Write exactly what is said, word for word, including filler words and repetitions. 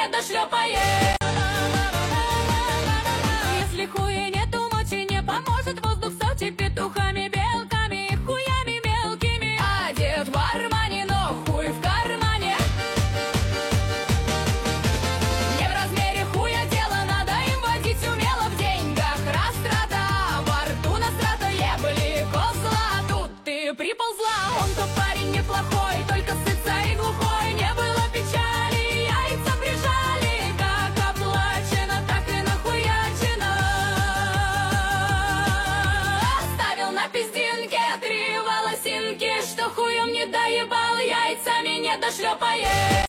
не дошлепает. Если хуя нету мочи, не поможет воздух с Сочи, петухами, белками и хуями мелкими. Одет в Армани, но хуй в кармане. Не в размере хуя дело, надо им водить умело. В деньгах растрата, во рту настрата, ебли козла. Тут ты приползла, он-то парень неплохой, только сытся и глухой. Не было печали, яйца прижали, как оплачено, так и нахуячено. Оставил на пиздинке три волосинки, что хуем не доебал, яйцами не дошлепает.